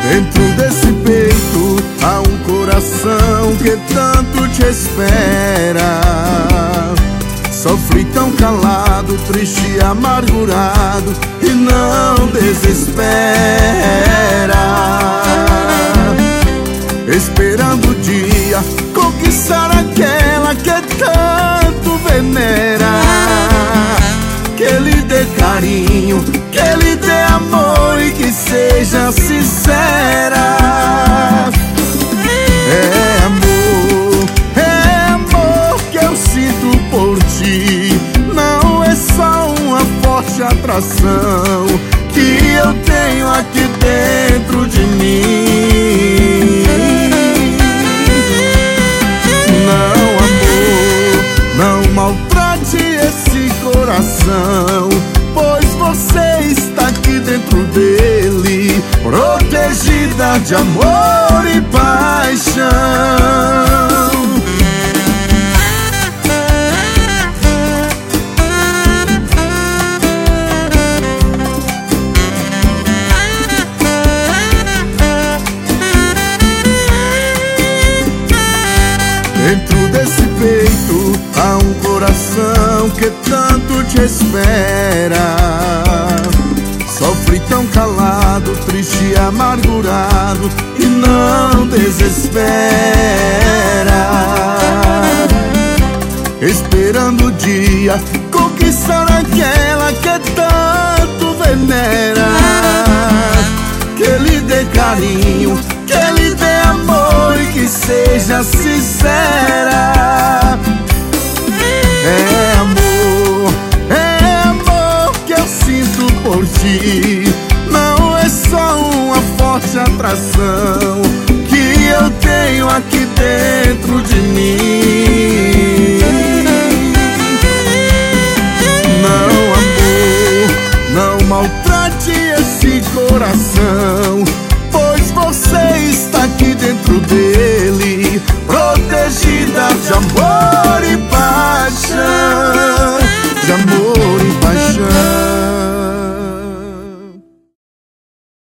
Dentro desse peito há um coração que tanto te espera. Sofre tão calado, triste e amargurado, e não desespera, esperando o dia conquistar aquela que tanto venera. Que lhe dê carinho, que lhe dê amor e que seja sincera. É amor que eu sinto por ti. Não é só uma forte atração que eu tenho aqui dentro de mim. Não, amor, não maltrate esse coração, pois você está aqui dentro dele, protegida de amor e paixão. Dentro desse peito há um coração que tanto te espera. Sofre tão calado, triste e amargurado, e não desespera, esperando o dia conquistar aquela que tanto venera. Que lhe dê carinho, que lhe dê amor e que seja sincera. É amor que eu sinto por ti. Não é só uma forte atração que eu tenho aqui dentro de mim.